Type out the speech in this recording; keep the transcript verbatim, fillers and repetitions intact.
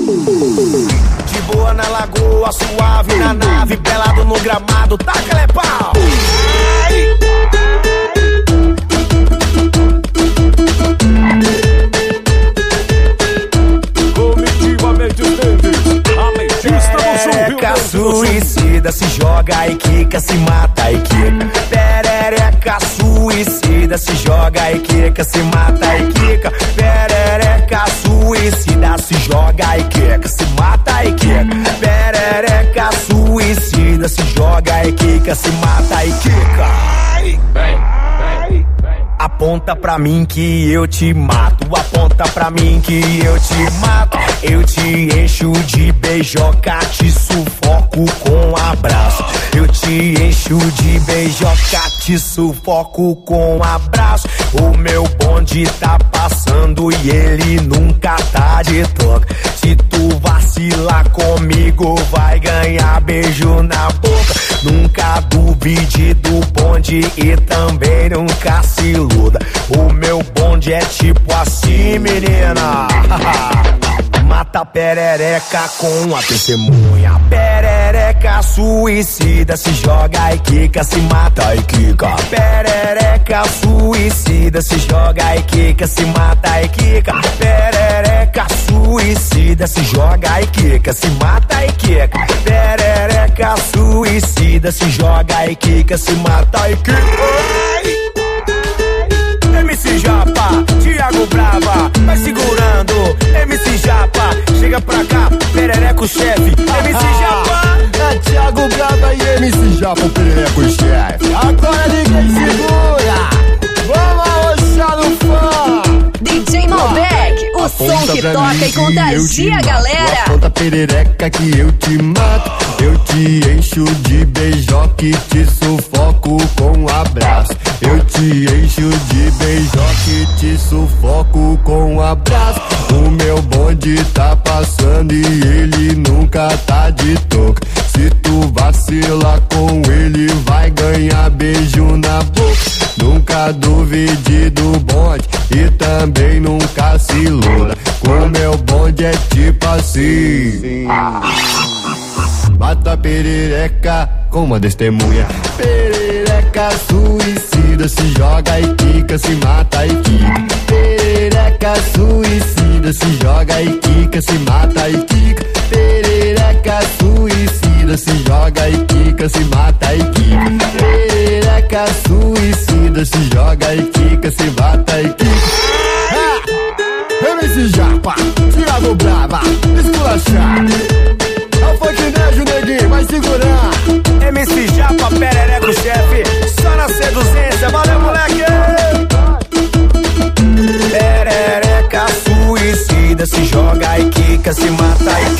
De boa na lagoa, suave na nave, pelado no gramado, taca-lhe pau. Comitivamente estende, a legista do sul, Rio Perereca Grande do Sul. suicida, se joga e quica, se mata e quica. Perereca suicida, se joga e quica, se mata e quica. Perereca suicida, se joga e quica, se mata e quica. Perereca suicida, se joga e quica, se mata e quica. Vem, vem, vem. Aponta pra mim que eu te mato, aponta pra mim que eu te mato. Eu te encho de beijoca, te sufoco com abraço. Eu te encho de beijoca, te sufoco com abraço. O meu bonde tá passando e ele nunca tá de toca. Se tu vacilar comigo, vai ganhar beijo na boca. Nunca duvide do bonde e também nunca se iluda. O meu bonde é tipo assim, menina. Mata perereca com a testemunha. Perereca suicida, se joga e quica, se mata e quica. Perereca suicida, se joga e quica, se mata e quica. Perereca suicida, se joga e quica, se mata e quica. Perereca suicida, se joga e quica, se mata e quica. M C Japa, Thiago Brava, vai segurando. M C Japa, chega pra cá, perereco chefe. M C Japa, é Thiago Brava e M C Japa, o perereco chefe. Agora ninguém segura, vamos arrochar no fã. D J Malbec, o som que toca e contagia a galera. Aponta perereca que eu te mato. Eu te encho de beijoque, te sufoco com abraço. Eu te encho de beijoque, te sufoco com abraço. O meu bonde tá passando e ele nunca tá de toca. Se tu vacilar com ele, vai ganhar beijo na boca. Nunca duvide do bonde e também nunca se iluda. O meu bonde é tipo assim. Mata perereca com uma testemunha. Perereca suicida, se joga e quica, se mata e quica. Perereca suicida, se joga e quica, se mata e quica. Perereca suicida, se joga e quica, se mata e quica. Perereca suicida, se joga e quica, se mata e quica. M C Japa, Thiago Brava, esculachar. É o funknejo, neguinho, vai segurar. M C Japa, perereco chefe, só na seduzência, valeu moleque. Perereca suicida, se joga e quica, se mata e